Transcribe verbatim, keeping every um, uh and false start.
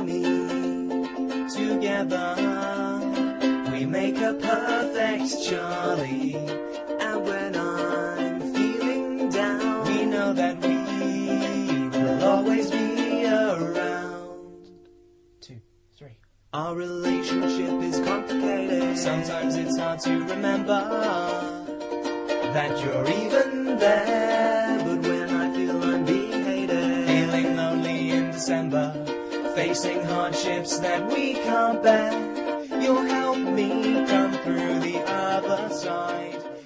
me. Together we make a perfect Charlie. And when I'm feeling down, we know that we will always be around. Two, three. Our relationship is complicated. Sometimes it's hard to remember that you're even there. But when I feel I'm being hated, feeling lonely in December, facing hardships that we can't bear, you'll help me come through the other side.